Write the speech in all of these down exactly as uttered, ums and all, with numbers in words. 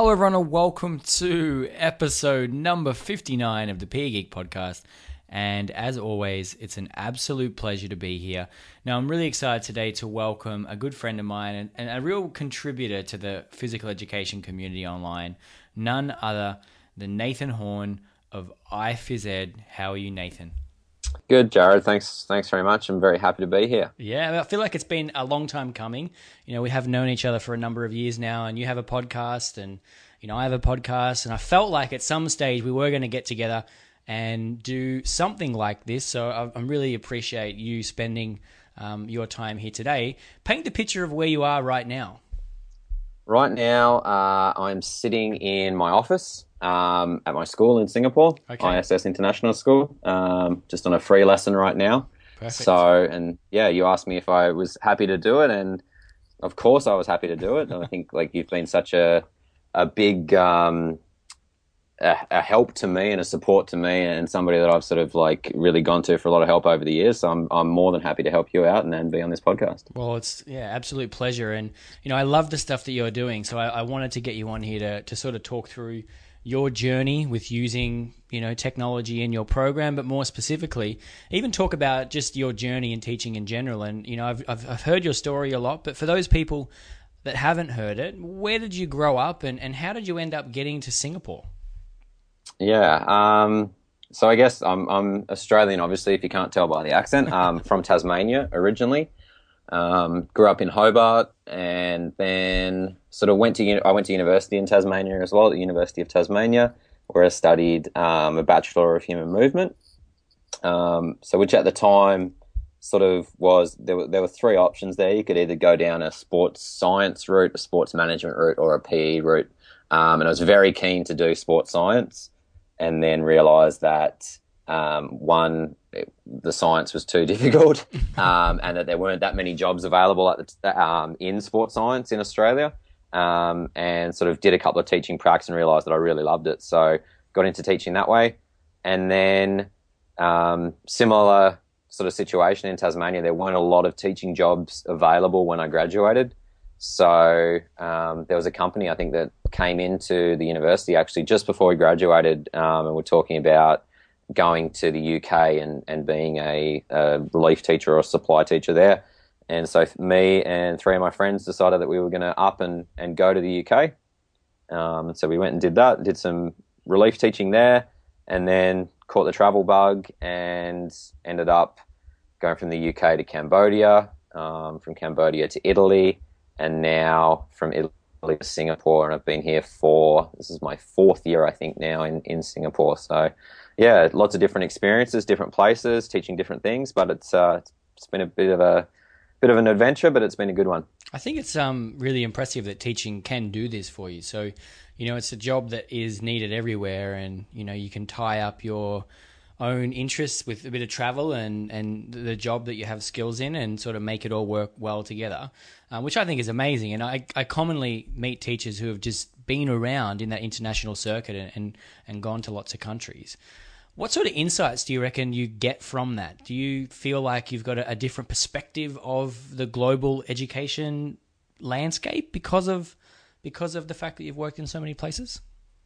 Hello everyone and welcome to episode number fifty-nine of the Peer Geek podcast. And as always, it's an absolute pleasure to be here. Now, I'm really excited today to welcome a good friend of mine and, and a real contributor to the physical education community online, none other than Nathan Horn of iPhysEd. How are you, Nathan? Good, Jared. Thanks Thanks very much. I'm very happy to be here. Yeah, I feel like it's been a long time coming. You know, we have known each other for a number of years now, and you have a podcast, and, you know, I have a podcast, and I felt like at some stage we were going to get together and do something like this. So I, I really appreciate you spending um, your time here today. Paint the picture of where you are right now. Right now, uh, I'm sitting in my office um, at my school in Singapore, Okay. I S S International School, um, just on a free lesson right now. Perfect. So, and yeah, you asked me if I was happy to do it, and of course I was happy to do it. And I think like you've been such a a big um, a, a help to me and a support to me, and somebody that I've sort of like really gone to for a lot of help over the years. So I'm I'm more than happy to help you out and, and be on this podcast. Well, it's yeah, absolute pleasure, and you know I love the stuff that you're doing. So I, I wanted to get you on here to to sort of talk through your journey with using you know technology in your program, but more specifically, even talk about just your journey in teaching in general. And you know I've I've, I've heard your story a lot, but for those people that haven't heard it, where did you grow up, and, and how did you end up getting to Singapore? Yeah. Um, so I guess I'm, I'm Australian, obviously, if you can't tell by the accent. Um, from Tasmania originally. Um, grew up in Hobart, and then sort of went to uni- I went to university in Tasmania as well, at the University of Tasmania, where I studied um, a Bachelor of Human Movement. Um, so which at the time sort of was there were there were three options there. You could either go down a sports science route, a sports management route, or a P E route. Um, and I was very keen to do sports science, and then realised that um, one, it, the science was too difficult, um, and that there weren't that many jobs available at the, um, in sports science in Australia. Um, and sort of did a couple of teaching practice and realised that I really loved it. So got into teaching that way, and then um, similar sort of situation in Tasmania. There weren't a lot of teaching jobs available when I graduated. So um, there was a company, I think, that came into the university actually just before we graduated, um, and we're talking about going to the U K and, and being a, a relief teacher or a supply teacher there. And so me and three of my friends decided that we were going to up and, and go to the U K. Um, and so we went and did that, did some relief teaching there, and then caught the travel bug and ended up going from the U K to Cambodia, um, from Cambodia to Italy, and now from Italy to Singapore. And I've been here for, this is my fourth year, I think, now in, in Singapore. So yeah, lots of different experiences, different places, teaching different things, but it's uh, it's been a bit of a bit of an adventure, but it's been a good one. I think it's um really impressive that teaching can do this for you. So, you know, it's a job that is needed everywhere, and you know you can tie up your own interests with a bit of travel and, and the job that you have skills in, and sort of make it all work well together, uh, which I think is amazing. And I, I commonly meet teachers who have just been around in that international circuit and, and, and gone to lots of countries. What sort of insights do you reckon you get from that? Do you feel like you've got a, a different perspective of the global education landscape because of because of the fact that you've worked in so many places?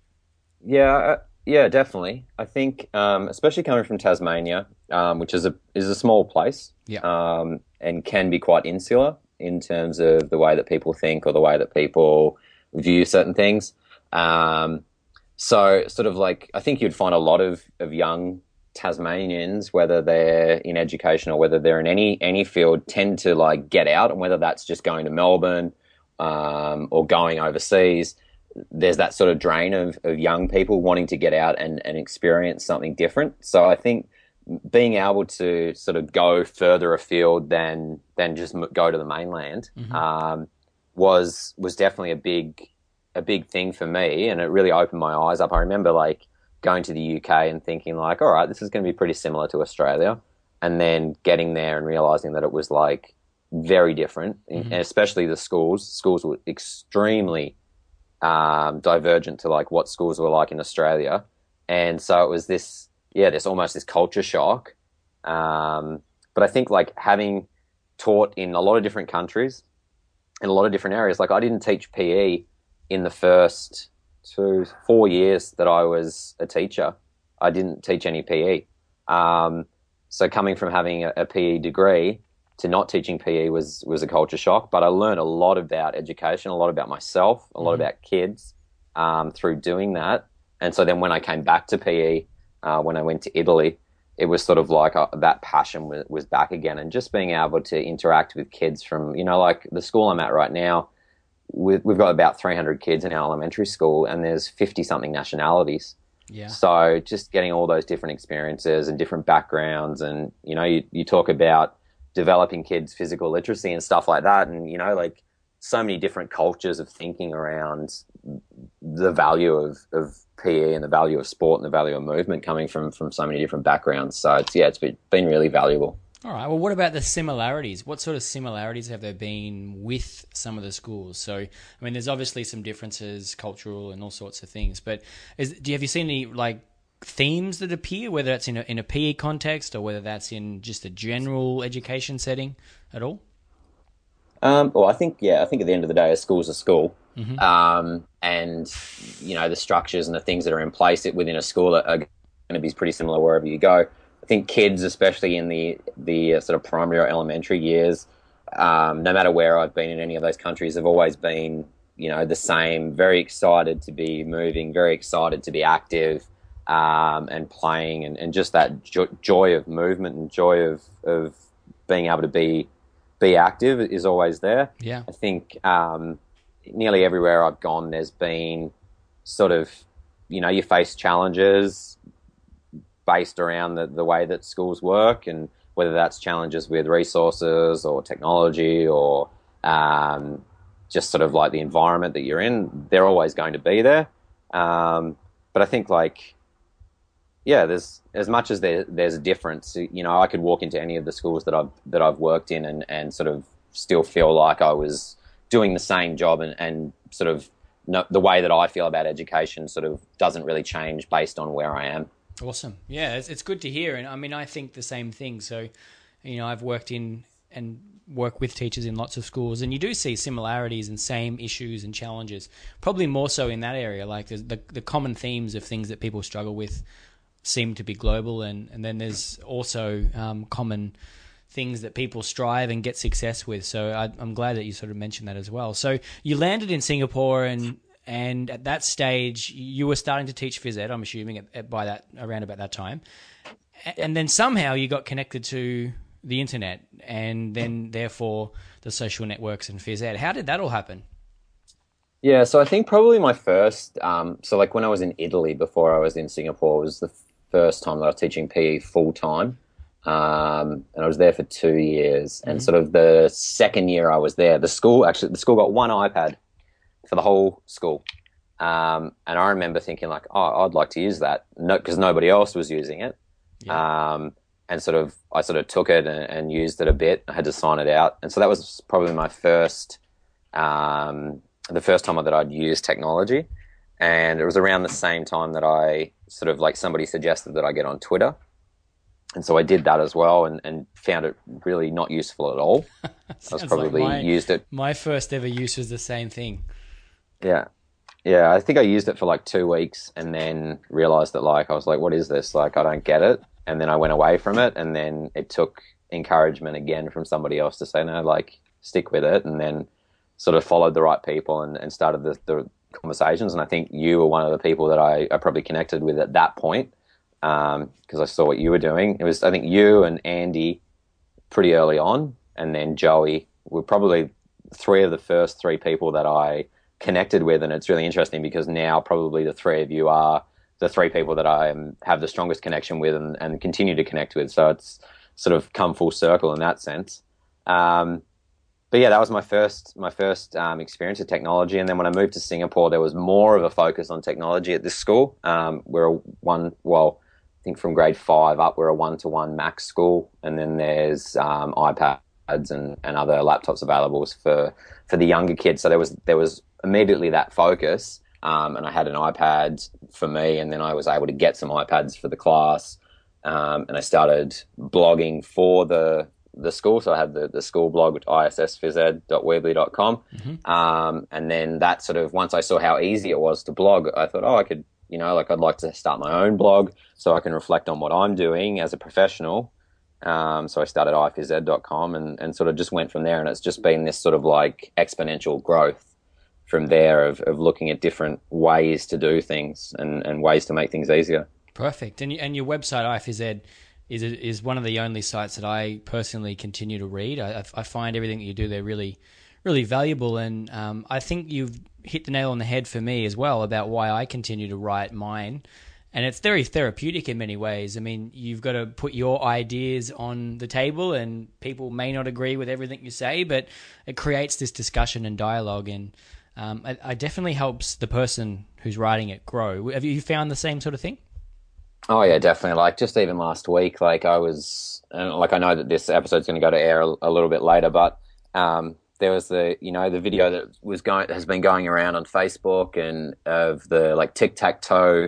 Yeah, yeah, definitely. I think, um, especially coming from Tasmania, um, which is a is a small place, Yeah. um, and can be quite insular in terms of the way that people think or the way that people view certain things. Um, so, sort of like, I think you'd find a lot of, of young Tasmanians, whether they're in education or whether they're in any any field, tend to like get out, and whether that's just going to Melbourne um, or going overseas. There's that sort of drain of, of young people wanting to get out and, and experience something different. So I think being able to sort of go further afield than than just go to the mainland mm-hmm. um, was was definitely a big a big thing for me, and it really opened my eyes up. I remember like going to the U K and thinking like, all right, this is going to be pretty similar to Australia, and then getting there and realizing that it was like very different, mm-hmm. and especially the schools. Schools were extremely um, divergent to like what schools were like in Australia, and so it was this, yeah, this almost this culture shock. Um, but I think like having taught in a lot of different countries, in a lot of different areas, like I didn't teach P E in the first two, four years that I was a teacher, I didn't teach any P E. Um, so coming from having a, a P E degree to not teaching P E was was a culture shock. But I learned a lot about education, a lot about myself, a lot mm-hmm. about kids um, through doing that. And so then when I came back to P E, uh, when I went to Italy, it was sort of like a, that passion was, was back again, and just being able to interact with kids from, you know, like the school I'm at right now, we've, we've got about three hundred kids in our elementary school, and there's fifty-something nationalities. Yeah. So just getting all those different experiences and different backgrounds, and, you know, you, you talk about developing kids' physical literacy and stuff like that, and, you know, like so many different cultures of thinking around the value of, of P E and the value of sport and the value of movement coming from, from so many different backgrounds. So it's, yeah, it's been, been really valuable. All right. Well, what about the similarities? What sort of similarities have there been with some of the schools? So, I mean, there's obviously some differences, cultural and all sorts of things, but is, do you, have you seen any like themes that appear, whether that's in a, in a P E context or whether that's in just a general education setting at all? Um, well, I think, yeah, I think at the end of the day, a school's a school. Mm-hmm. Um, and, you know, the structures and the things that are in place within a school are, are going to be pretty similar wherever you go. I think kids, especially in the, the sort of primary or elementary years, um, no matter where I've been in any of those countries, have always been, you know, the same, very excited to be moving, very excited to be active, um, and playing, and, and just that jo- joy of movement and joy of, of being able to be be active is always there. Yeah. I think um, nearly everywhere I've gone, there's been sort of, you know, you face challenges based around the, the way that schools work, and whether that's challenges with resources or technology or um, just sort of like the environment that you're in, they're always going to be there. Um, but I think like, yeah, there's as much as there, there's a difference. You know, I could walk into any of the schools that I've that I've worked in and, and sort of still feel like I was doing the same job, and, and sort of no, the way that I feel about education sort of doesn't really change based on where I am. Awesome. Yeah, it's, it's good to hear. And I mean, I think the same thing. So, you know, I've worked in and work with teachers in lots of schools, and you do see similarities and same issues and challenges, probably more so in that area. Like the, the, the common themes of things that people struggle with seem to be global, and, and then there's also um, common things that people strive and get success with. So I, I'm glad that you sort of mentioned that as well. So you landed in Singapore, and and at that stage you were starting to teach phys ed, I'm assuming, at, at, by that around about that time, and then somehow you got connected to the internet, and then therefore the social networks and phys ed. How did that all happen? Yeah, so I think probably my first, um, so like when I was in Italy before I was in Singapore, was the first time that I was teaching P E full time, um, and I was there for two years. Mm-hmm. And sort of the second year I was there, the school actually the school got one iPad for the whole school, um, and I remember thinking like, oh, I'd like to use that, no, because nobody else was using it, yeah. um, and sort of I sort of took it and, and used it a bit. I had to sign it out, and so that was probably my first, um, the first time that I'd used technology. And it was around the same time that I sort of like somebody suggested that I get on Twitter. And so I did that as well, and, and found it really not useful at all. I was probably like my, used it. My first ever use was the same thing. Yeah. Yeah. I think I used it for like two weeks and then realized that like, I was like, what is this? Like, I don't get it. And then I went away from it, and then it took encouragement again from somebody else to say, no, like stick with it. And then sort of followed the right people and, and started the, the conversations. And I think you were one of the people that I, I probably connected with at that point, because um, I saw what you were doing. It was, I think, you and Andy pretty early on, and then Joey were probably three of the first three people that I connected with. And it's really interesting because now probably the three of you are the three people that I am, have the strongest connection with and, and continue to connect with. So it's sort of come full circle in that sense. Um, But yeah, that was my first my first um, experience with technology. And then when I moved to Singapore, there was more of a focus on technology at this school. Um, we're a one, well, I think from grade five up, we're a one-to-one max school. And then there's um, iPads and, and other laptops available for, for the younger kids. So there was there was immediately that focus. Um, and I had an iPad for me, and then I was able to get some iPads for the class. Um, and I started blogging for the the school. So I had the, the school blog, I S S phys ed dot weebly dot com. Mm-hmm. Um, and then that sort of, once I saw how easy it was to blog, I thought, oh, I could, you know, like I'd like to start my own blog so I can reflect on what I'm doing as a professional. Um, so I started i phys ed dot com and, and sort of just went from there. And it's just been this sort of like exponential growth from there of, of looking at different ways to do things and, and ways to make things easier. Perfect. And and your website, iPhysEd, is is one of the only sites that I personally continue to read. I, I find everything that you do there really, really valuable. And um, I think you've hit the nail on the head for me as well about why I continue to write mine. And it's very therapeutic in many ways. I mean, you've got to put your ideas on the table and people may not agree with everything you say, but it creates this discussion and dialogue. And um, it, it definitely helps the person who's writing it grow. Have you found the same sort of thing? Oh yeah, definitely. Like just even last week, like I was, and like I know that this episode's going to go to air a, a little bit later, but um, there was the, you know, the video that was going, has been going around on Facebook and of the like tic-tac-toe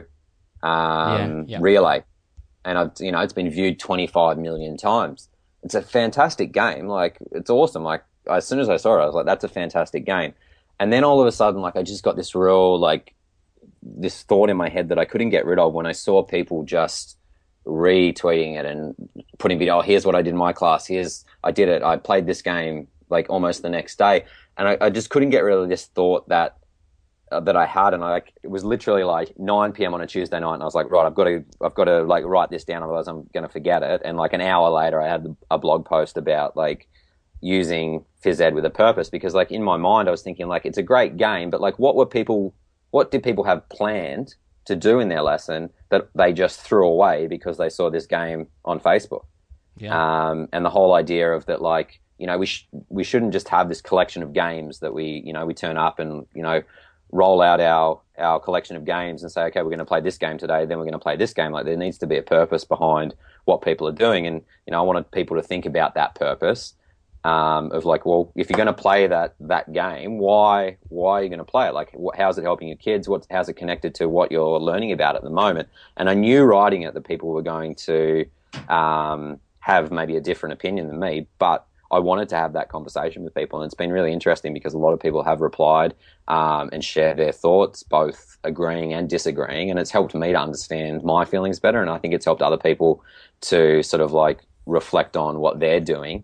um, yeah, yeah. relay. And I've, you know, it's been viewed twenty-five million times. It's a fantastic game. Like it's awesome. Like as soon as I saw it, I was like, that's a fantastic game. And then all of a sudden, like I just got this real, like, this thought in my head that I couldn't get rid of when I saw people just retweeting it and putting video, oh, here's what I did in my class. Here's, I did it. I played this game like almost the next day. And I, I just couldn't get rid of this thought that, uh, that I had. And I like, it was literally like nine p.m. on a Tuesday night. And I was like, right, I've got to, I've got to like write this down. Otherwise I'm going to forget it. And like an hour later, I had a blog post about like using phys ed with a purpose, because like in my mind, I was thinking like, it's a great game, but like what were people, what did people have planned to do in their lesson that they just threw away because they saw this game on Facebook? Yeah. Um, and the whole idea of that, like, you know, we sh- we shouldn't just have this collection of games that we, you know, we turn up and, you know, roll out our, our collection of games and say, okay, we're going to play this game today, then we're going to play this game. Like there needs to be a purpose behind what people are doing. And, you know, I wanted people to think about that purpose. Um, of like, well, if you're going to play that that game, why why are you going to play it? Like, what, how's it helping your kids? What, how's it connected to what you're learning about at the moment? And I knew writing it that people were going to um, have maybe a different opinion than me, but I wanted to have that conversation with people. And it's been really interesting because a lot of people have replied um, and shared their thoughts, both agreeing and disagreeing. And it's helped me to understand my feelings better. And I think it's helped other people to sort of like reflect on what they're doing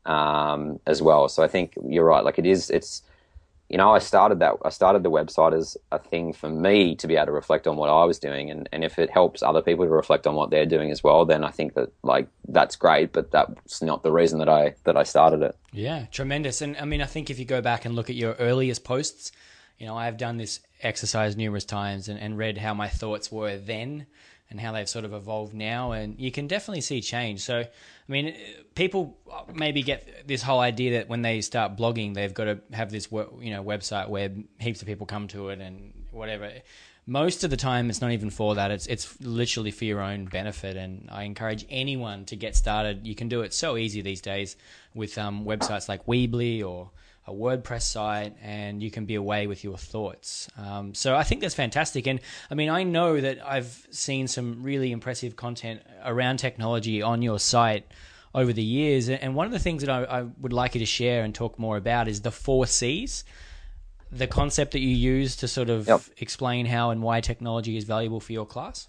um as well. So I think you're right, like it is, it's, you know, I started that I started the website as a thing for me to be able to reflect on what I was doing, and and if it helps other people to reflect on what they're doing as well, then I think that like that's great, but that's not the reason that I that I started it. Yeah, tremendous. And I mean, I think if you go back and look at your earliest posts, you know, I've done this exercise numerous times and, and read how my thoughts were then and how they've sort of evolved now, and you can definitely see change. So, I mean, people maybe get this whole idea that when they start blogging, they've got to have this, you know, website where heaps of people come to it and whatever. Most of the time, it's not even for that. It's it's literally for your own benefit, and I encourage anyone to get started. You can do it so easy these days with um, websites like Weebly or a WordPress site, and you can be away with your thoughts. Um, so I think that's fantastic. And I mean, I know that I've seen some really impressive content around technology on your site over the years. And one of the things that I, I would like you to share and talk more about is the four C's, the concept that you use to sort of yep. explain how and why technology is valuable for your class.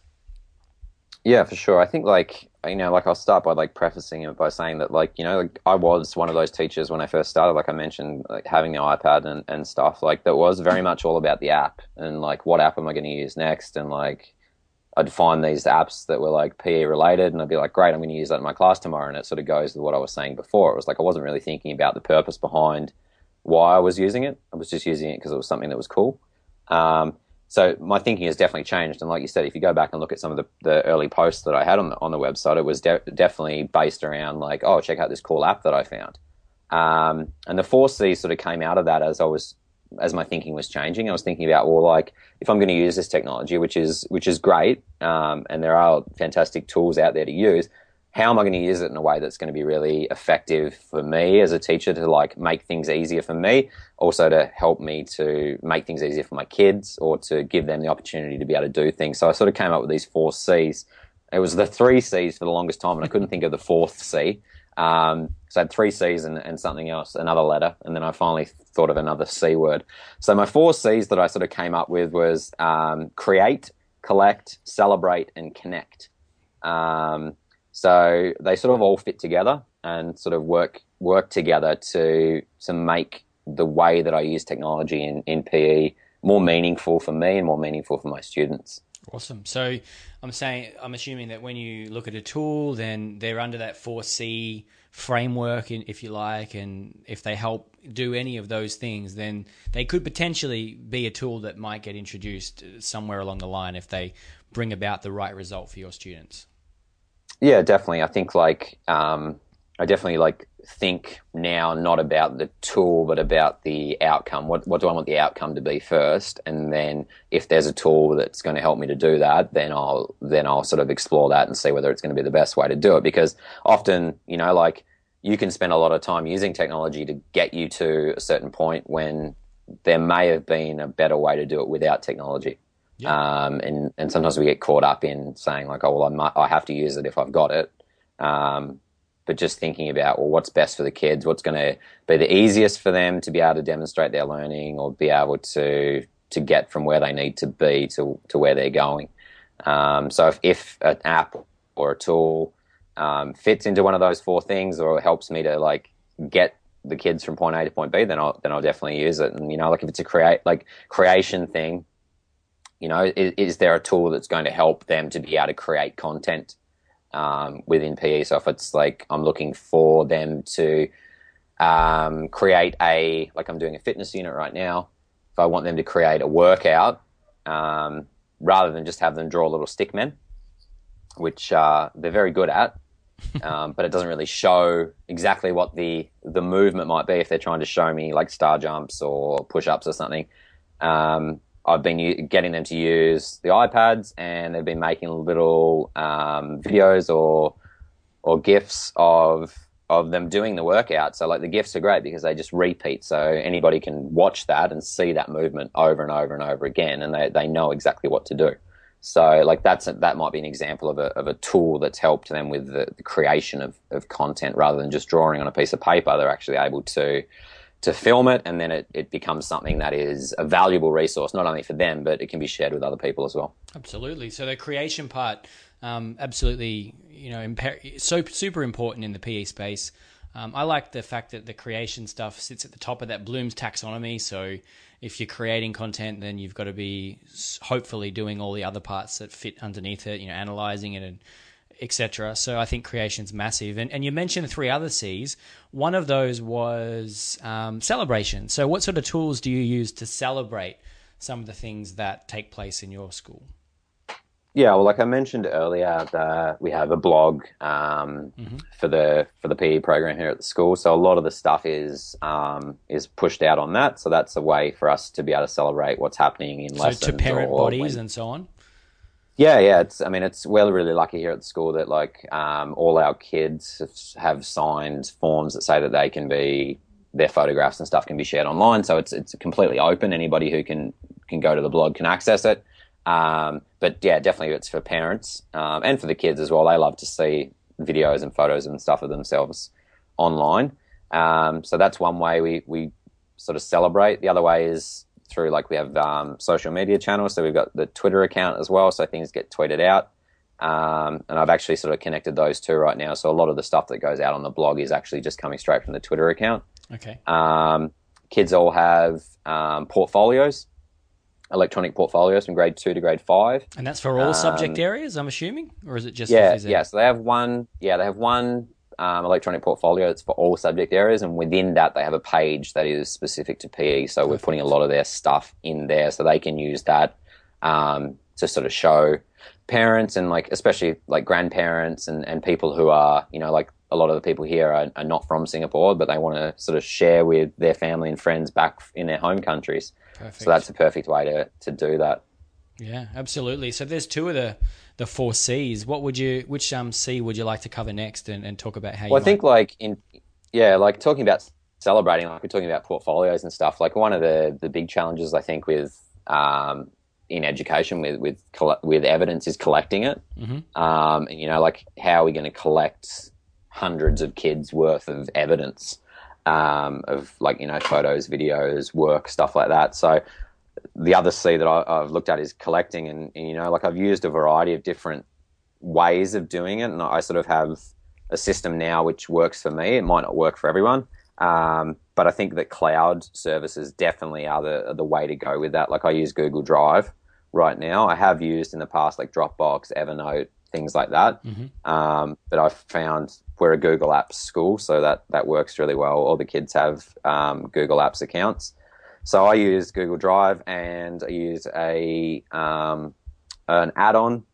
Yeah, for sure. I think like, you know, like I'll start by like prefacing it by saying that like, you know, like I was one of those teachers when I first started, like I mentioned, like having the iPad and, and stuff, like that was very much all about the app and like what app am I going to use next? And like I'd find these apps that were like P E related and I'd be like, great, I'm going to use that in my class tomorrow. And it sort of goes with what I was saying before. It was like I wasn't really thinking about the purpose behind why I was using it. I was just using it because it was something that was cool. Um, So my thinking has definitely changed. And like you said, if you go back and look at some of the, the early posts that I had on the, on the website, it was de- definitely based around like, oh, check out this cool app that I found. Um, and the four C's sort of came out of that as I was, as my thinking was changing. I was thinking about, well, like if I'm going to use this technology, which is, which is great. Um, and there are fantastic tools out there to use. How am I going to use it in a way that's going to be really effective for me as a teacher to like make things easier for me, also to help me to make things easier for my kids or to give them the opportunity to be able to do things. So I sort of came up with these four C's. It was the three C's for the longest time and I couldn't think of the fourth C. Um, so I had three C's and, and something else, another letter, and then I finally thought of another C word. So my four C's that I sort of came up with was um, create, collect, celebrate, and connect. Um, so they sort of all fit together and sort of work work together to to make the way that I use technology in, in P E more meaningful for me and more meaningful for my students. Awesome. So I'm saying, I'm assuming that when you look at a tool, then they're under that four C framework, if you like, and if they help do any of those things, then they could potentially be a tool that might get introduced somewhere along the line if they bring about the right result for your students. Yeah, definitely. I think like um, I definitely like think now not about the tool but about the outcome. What what do I want the outcome to be first, and then if there's a tool that's going to help me to do that, then I'll then I'll sort of explore that and see whether it's going to be the best way to do it. Because often, you know, like you can spend a lot of time using technology to get you to a certain point when there may have been a better way to do it without technology. Yeah. Um, and, and sometimes we get caught up in saying like, oh, well, I, might, I have to use it if I've got it. Um, but just thinking about, well, what's best for the kids, what's going to be the easiest for them to be able to demonstrate their learning or be able to to get from where they need to be to, to where they're going. Um, so if, if an app or a tool um, fits into one of those four things or helps me to like get the kids from point A to point B, then I'll, then I'll definitely use it. And, you know, like if it's a create like creation thing, you know, is, is there a tool that's going to help them to be able to create content um, within P E? So if it's like I'm looking for them to um, create a, like I'm doing a fitness unit right now, if I want them to create a workout, um, rather than just have them draw little stick men, which uh, they're very good at, um, but it doesn't really show exactly what the, the movement might be if they're trying to show me like star jumps or push-ups or something. Um, I've been u- getting them to use the iPads, and they've been making little um, videos or or GIFs of of them doing the workout. So like the GIFs are great because they just repeat, so anybody can watch that and see that movement over and over and over again, and they, they know exactly what to do. So like that's a, that might be an example of a of a tool that's helped them with the, the creation of, of content rather than just drawing on a piece of paper. They're actually able to to film it, and then it, it becomes something that is a valuable resource, not only for them, but it can be shared with other people as well. Absolutely. So the creation part, um, absolutely, you know, imper- so super important in the P E space. Um, I like the fact that the creation stuff sits at the top of that Bloom's taxonomy. So if you're creating content, then you've got to be hopefully doing all the other parts that fit underneath it, you know, analyzing it and et cetera. So I think creation's massive. And, and you mentioned three other C's. One of those was um, celebration. So what sort of tools do you use to celebrate some of the things that take place in your school? Yeah, well, like I mentioned earlier, the, we have a blog um, mm-hmm. for the for the P E program here at the school. So a lot of the stuff is um, is pushed out on that. So that's a way for us to be able to celebrate what's happening in so lessons. So to parent or bodies when, and so on? Yeah, yeah. It's. I mean, it's we're really lucky here at the school that like um, all our kids have signed forms that say that they can be their photographs and stuff can be shared online. So it's it's completely open. Anybody who can can go to the blog can access it. Um, but yeah, definitely it's for parents um, and for the kids as well. They love to see videos and photos and stuff of themselves online. Um, so that's one way we we sort of celebrate. The other way is through like we have um, social media channels. So we've got the Twitter account as well. So things get tweeted out. Um, and I've actually sort of connected those two right now. So a lot of the stuff that goes out on the blog is actually just coming straight from the Twitter account. Okay. Um, kids all have um, portfolios, electronic portfolios from grade two to grade five. And that's for all um, subject areas, I'm assuming? Or is it just yeah, for phys ed? Yeah, so they have one, yeah, they have one Um, electronic portfolio that's for all subject areas, and within that they have a page that is specific to P E. So Perfect. We're putting a lot of their stuff in there so they can use that um, to sort of show parents and like especially like grandparents and, and people who are, you know, like a lot of the people here are, are not from Singapore, but they want to sort of share with their family and friends back in their home countries. Perfect. So that's a perfect way to, to do that. Yeah, absolutely. So there's two of the the four C's. What would you, which um C would you like to cover next and, and talk about how? Well, you I think might... like in yeah, like talking about celebrating, like we're talking about portfolios and stuff. Like one of the the big challenges I think with um in education with with with evidence is collecting it. Mm-hmm. Um, and you know, like how are we going to collect hundreds of kids worth of evidence um, of like, you know, photos, videos, work, stuff like that. So the other C that I, I've looked at is collecting, and, and, you know, like I've used a variety of different ways of doing it, and I sort of have a system now which works for me. It might not work for everyone, um, but I think that cloud services definitely are the, are the way to go with that. Like I use Google Drive right now. I have used in the past like Dropbox, Evernote, things like that. Mm-hmm. Um, but I've found we're a Google Apps school, so that, that works really well. All the kids have um, Google Apps accounts. So I use Google Drive, and I use a um, an add-on.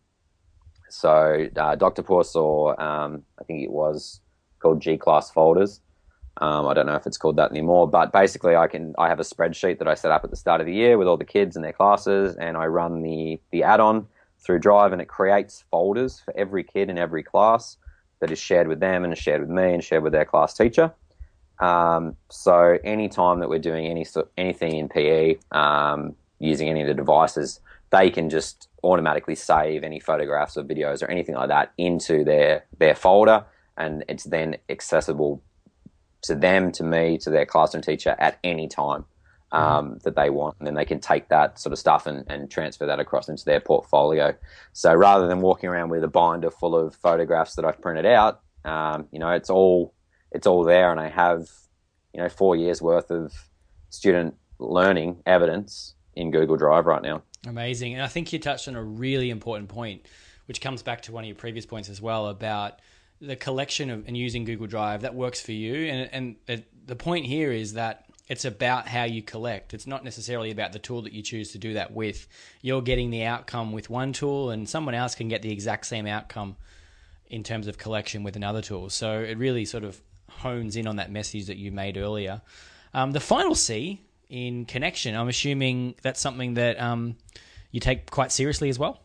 So uh, Doctopus, or um, I think it was called G-Class Folders. Um, I don't know if it's called that anymore, but basically I can I have a spreadsheet that I set up at the start of the year with all the kids and their classes, and I run the the add-on through Drive, and it creates folders for every kid in every class that is shared with them and shared with me and shared with their class teacher. Um, so anytime that we're doing any anything in P E, um, using any of the devices, they can just automatically save any photographs or videos or anything like that into their, their folder, and it's then accessible to them, to me, to their classroom teacher at any time um, mm. that they want. And then they can take that sort of stuff and, and transfer that across into their portfolio. So rather than walking around with a binder full of photographs that I've printed out, um, you know, it's all it's all there, and I have, you know, four years worth of student learning evidence in Google Drive right now. Amazing. And I think you touched on a really important point, which comes back to one of your previous points as well, about the collection of and using Google Drive that works for you. And, and it, the point here is that it's about how you collect. It's not necessarily about the tool that you choose to do that with. You're getting the outcome with one tool, and someone else can get the exact same outcome in terms of collection with another tool. So it really sort of hones in on that message that you made earlier. Um, the final C in connection, I'm assuming that's something that um, you take quite seriously as well?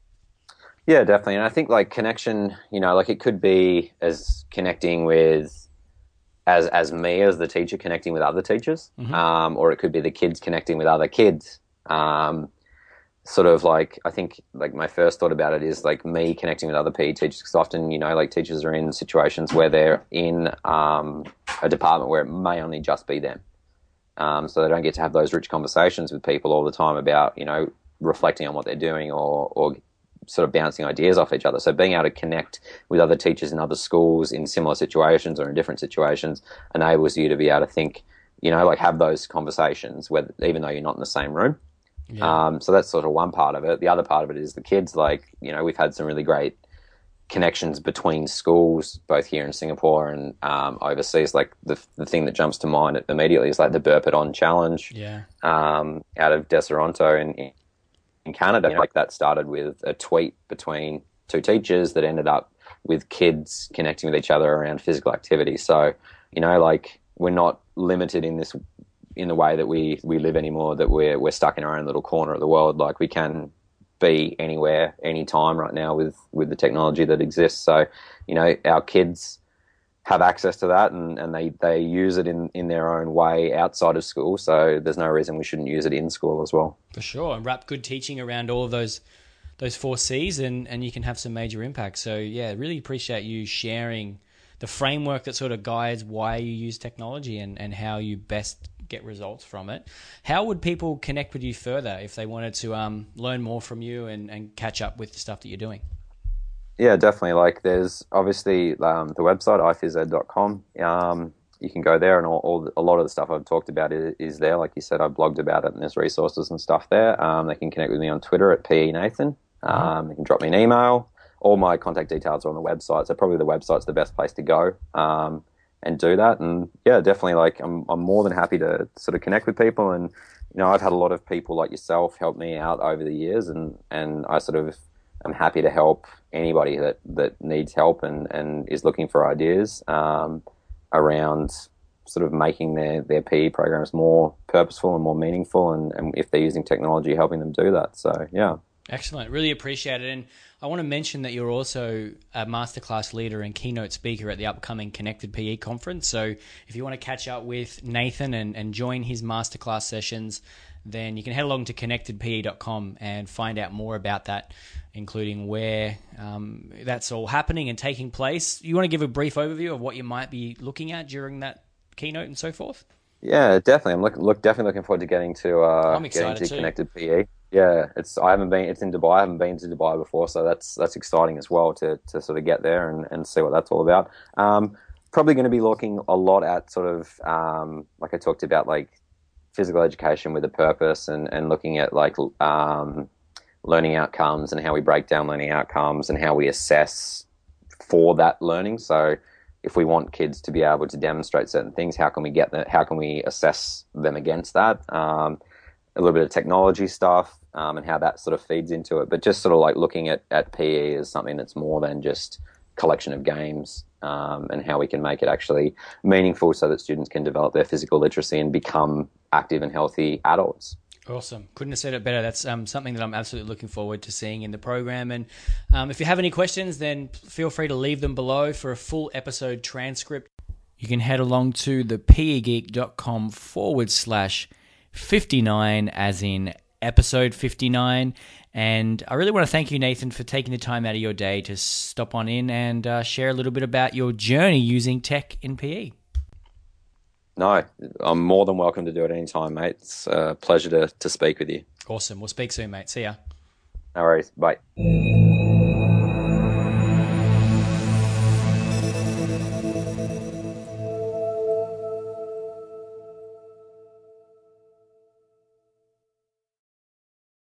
Yeah, definitely. And I think like connection, you know, like it could be as connecting with, as as me as the teacher connecting with other teachers, mm-hmm. um, or it could be the kids connecting with other kids. Um, sort of like, I think like my first thought about it is like me connecting with other P E teachers, because often, you know, like teachers are in situations where they're in um, a department where it may only just be them. Um, so they don't get to have those rich conversations with people all the time about, you know, reflecting on what they're doing, or, or sort of bouncing ideas off each other. So being able to connect with other teachers in other schools in similar situations or in different situations enables you to be able to think, you know, like have those conversations, whether, even though you're not in the same room. Yeah. Um, so that's sort of one part of it. The other part of it is the kids, like, you know, we've had some really great connections between schools, both here in Singapore and um, overseas. Like the the thing that jumps to mind immediately is like the Burp It On challenge, yeah, um, out of Deseronto in in Canada. You know, like that started with a tweet between two teachers that ended up with kids connecting with each other around physical activity. So, you know, like we're not limited in this in the way that we we live anymore. That we're we're stuck in our own little corner of the world. Like we can be anywhere, anytime right now with, with the technology that exists. So, you know, our kids have access to that, and, and they, they use it in, in their own way outside of school. So there's no reason we shouldn't use it in school as well. For sure. And wrap good teaching around all of those those four C's, and, and you can have some major impact. So, yeah, really appreciate you sharing the framework that sort of guides why you use technology and, and how you best get results from it. How would people connect with you further if they wanted to um, learn more from you and, and catch up with the stuff that you're doing? Yeah, definitely. Like there's obviously um, the website, i phys ed dot com. Um, you can go there, and all, all a lot of the stuff I've talked about is, is there. Like you said, I've blogged about it, and there's resources and stuff there. Um, they can connect with me on Twitter at P E Nathan. Um, mm-hmm. They can drop me an email. All my contact details are on the website, so probably the website's the best place to go. Um, and do that. And yeah, definitely, like I'm I'm more than happy to sort of connect with people. And, you know, I've had a lot of people like yourself help me out over the years, and, and I sort of am happy to help anybody that, that needs help and, and is looking for ideas um, around sort of making their, their P E programs more purposeful and more meaningful, and, and if they're using technology, helping them do that. So yeah. Excellent. Really appreciate it. And I want to mention that you're also a masterclass leader and keynote speaker at the upcoming Connected P E conference. So if you want to catch up with Nathan and, and join his masterclass sessions, then you can head along to connected p e dot com and find out more about that, including where um, that's all happening and taking place. You want to give a brief overview of what you might be looking at during that keynote and so forth? Yeah, definitely. I'm look, look definitely looking forward to getting to uh, I'm getting excited to too. Connected P E. Yeah, it's I haven't been. It's in Dubai. I haven't been to Dubai before, so that's that's exciting as well to to sort of get there and, and see what that's all about. Um, probably going to be looking a lot at sort of um, like I talked about, like physical education with a purpose, and and looking at like um, learning outcomes and how we break down learning outcomes and how we assess for that learning. So if we want kids to be able to demonstrate certain things, how can we get that? How can we assess them against that? Um, a little bit of technology stuff um, and how that sort of feeds into it. But just sort of like looking at, at P E as something that's more than just collection of games um, and how we can make it actually meaningful so that students can develop their physical literacy and become active and healthy adults. Awesome. Couldn't have said it better. That's um, something that I'm absolutely looking forward to seeing in the program. And um, if you have any questions, then feel free to leave them below for a full episode transcript. You can head along to the pegeek.com forward slash 59, as in episode fifty-nine. And I really want to thank you, Nathan, for taking the time out of your day to stop on in and uh, share a little bit about your journey using tech in P E. No, I'm more than welcome to do it anytime, mate. It's a pleasure to, to speak with you. Awesome. We'll speak soon, mate. See ya. No worries. Bye.